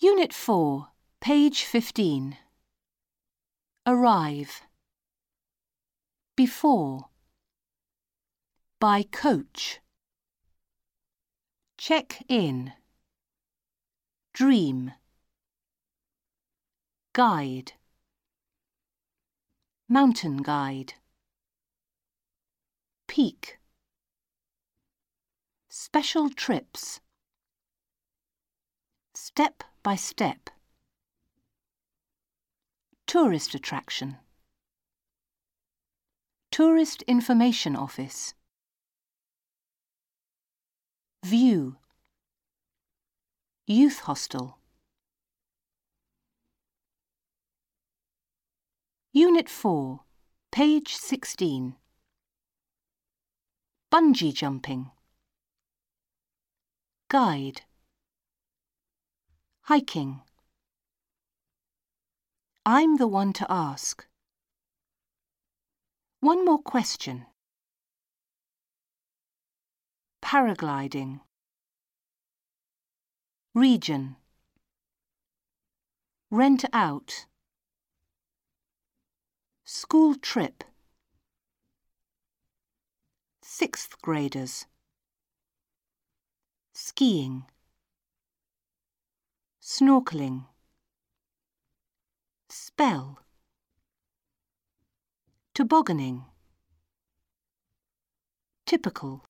Unit 4, page 15. Arrive. Before. By coach. Check in. Dream. Guide. Mountain guide. Peak. Special trips. Step by step. Tourist attraction. Tourist Information Office. View. Youth hostel. Unit 4, page 16. Bungee jumping. Guide. Hiking. I'm the one to ask. One more question. Paragliding. Region. Rent out. School trip. 6th graders. Skiing. Snorkeling. Spell. Tobogganing. Typical.